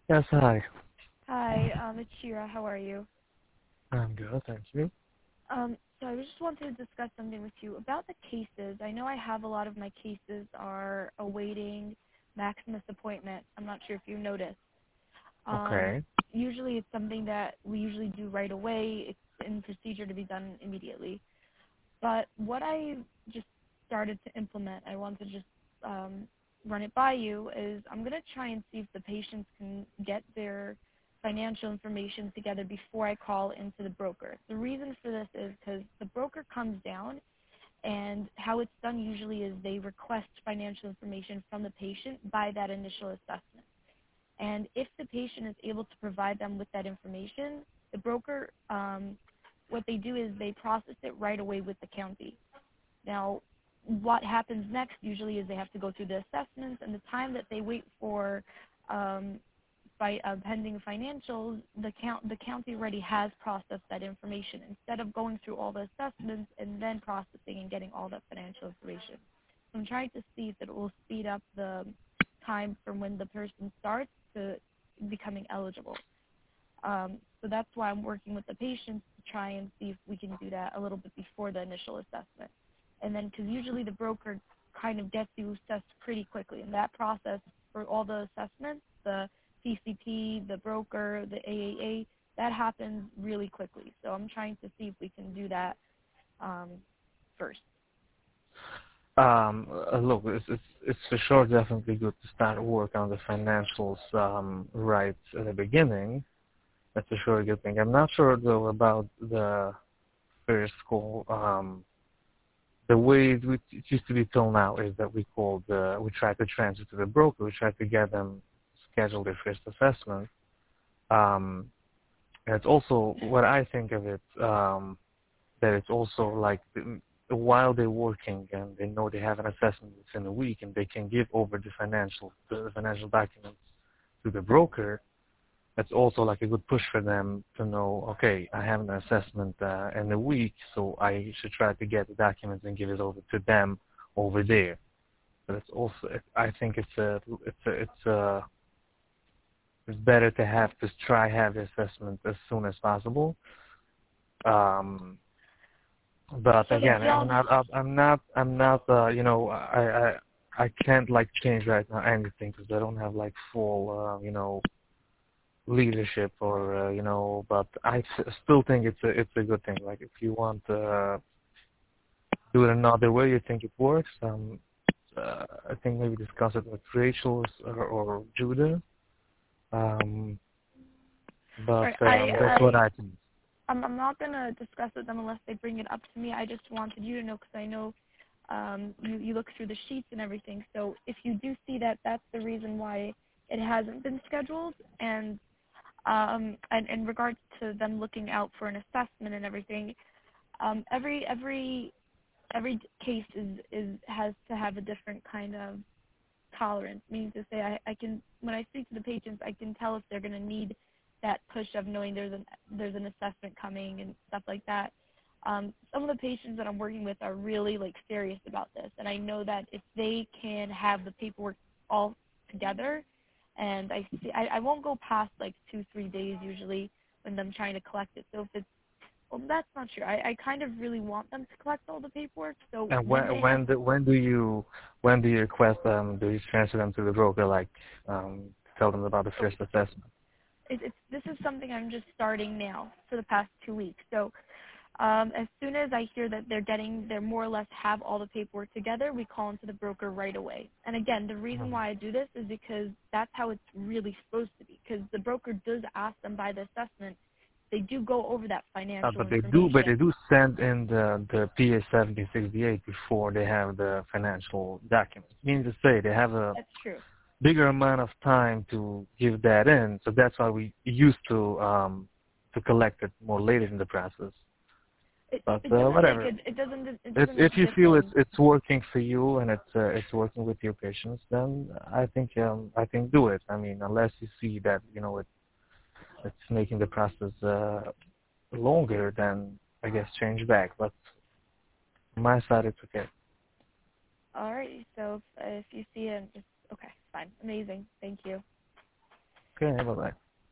Yes, hi. Hi, it's Shira. How are you? I'm good, thank you. So I just wanted to discuss something with you about the cases. I know I have a lot of my cases are awaiting Maximus appointment. I'm not sure if you noticed. Um, Okay. Usually it's something that we usually do right away. It's in procedure to be done immediately. But what I just started to implement, I want to just run it by you, is I'm going to try and see if the patients can get their financial information together before I call into the broker. The reason for this is because the broker comes down, and how it's done usually is they request financial information from the patient by that initial assessment. And if the patient is able to provide them with that information, the broker, what they do is they process it right away with the county. Now, what happens next usually is they have to go through the assessments, and the time that they wait for pending financials, the county already has processed that information instead of going through all the assessments and then processing and getting all that financial information. So I'm trying to see if it will speed up the time from when the person starts to becoming eligible. So that's why I'm working with the patients to try and see if we can do that a little bit before the initial assessment. And then, because usually the broker kind of gets you assessed pretty quickly. And that process for all the assessments, the PCP, the broker, the AAA, that happens really quickly. So I'm trying to see if we can do that first. Look, it's for sure definitely good to start work on the financials right at the beginning. That's for sure a good thing. I'm not sure though about the first call. The way it used to be till now is that we try to transfer to the broker. We try to get them schedule their first assessment. Um, and it's also what I think of it. That it's also like while they're working and they know they have an assessment within a week and they can give over the financial documents to the broker, that's also like a good push for them to know, okay, I have an assessment in a week, so I should try to get the documents and give it over to them over there. But it's also, I think it's better to have the assessment as soon as possible. Um, But So the again, job, I can't like change right now anything because I don't have like full, leadership or, but still think it's a good thing. Like if you want to do it another way, you think it works, I think maybe discuss it with Rachel or Judah. Um, but or that's what I think. I'm not going to discuss with them unless they bring it up to me. I just wanted you to know because I know you look through the sheets and everything. So if you do see that, that's the reason why it hasn't been scheduled. And in regards to them looking out for an assessment and everything, every case has to have a different kind of tolerance. Meaning to say, I can when I speak to the patients, I can tell if they're going to need that push of knowing there's an assessment coming and stuff like that. Some of the patients that I'm working with are really like serious about this, and I know that if they can have the paperwork all together, and I won't go past like 2-3 days usually when I'm trying to collect it. So if it's well, that's not true. I kind of really want them to collect all the paperwork. So And when they have when do you request do you transfer them to the broker like tell them about the so first assessment? this is something I'm just starting now for the past 2 weeks. So as soon as I hear that they're more or less have all the paperwork together, we call into the broker right away. And again, the reason Mhm. why I do this is because that's how it's really supposed to be. Because the broker does ask them by the assessment, they do go over that financial But they information. do send in the PA 1768 before they have the financial documents. Meaning to say they have a That's true. bigger amount of time to give that in, so that's why we used to collect it more later in the process. But It doesn't make whatever. it. It If doesn't make if a you feel difference. it's working for you and it's working with your patients, then I think do it. I mean, unless you see that it's making the process longer, then I guess change back. But on my side, it's okay. All right. So if you see it, just okay, fine, amazing. Thank you. Okay, bye-bye.